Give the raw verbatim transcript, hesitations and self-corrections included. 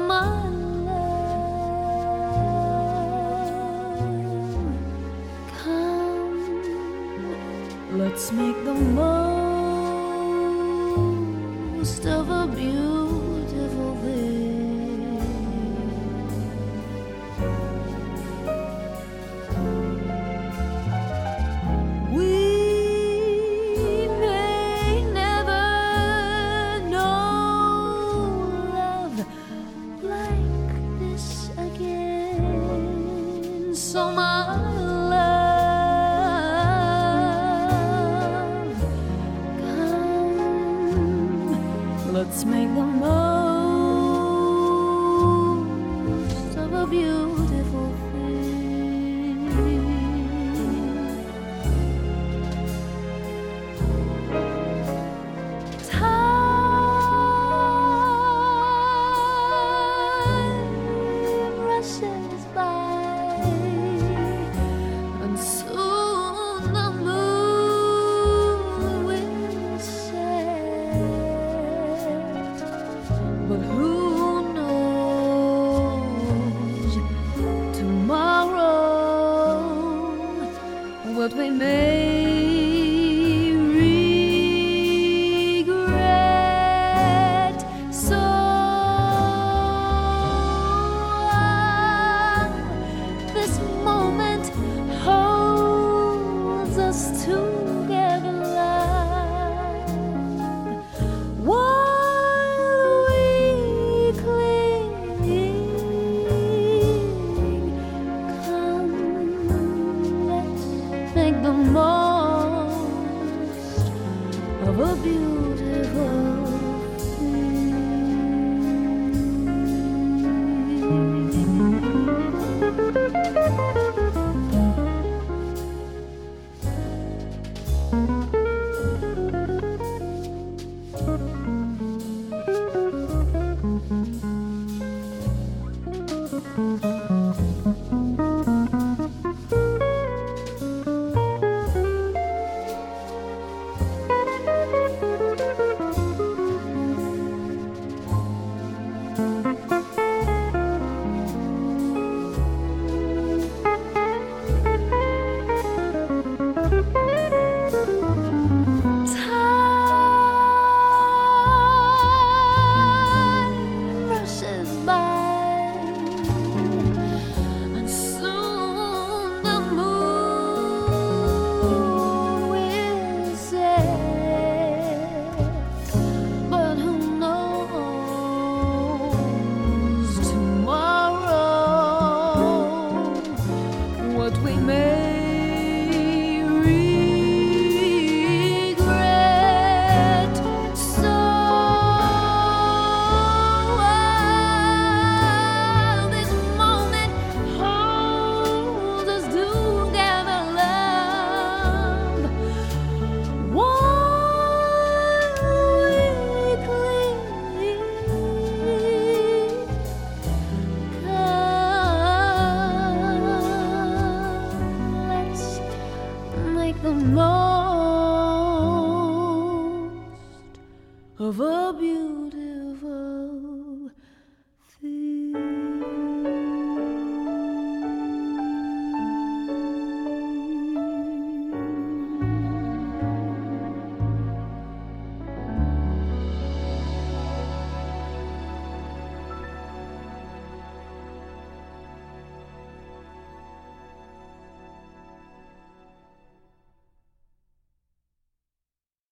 my love. Come, let's make the most of a beautiful day. So my love, come, let's make the most of a beautiful thing. Time rushes by, but who knows tomorrow what we may regret. So this moment holds us together, love. While we make the most of a beautiful what we may regret. So while this moment holds us together, love, while we cling, make the most of a beautiful